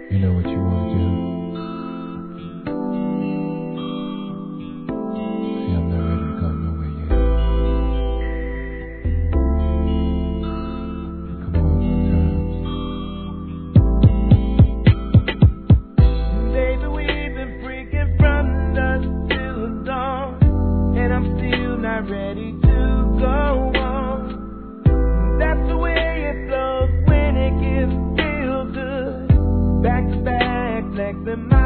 You know what you want to do. See, I'm not ready to go nowhere yet. Come on, one time. Baby, we've been freaking from dusk till dawn, and I'm still not ready to go on. That's the way it flows when it gets real good. Back to back, flexing my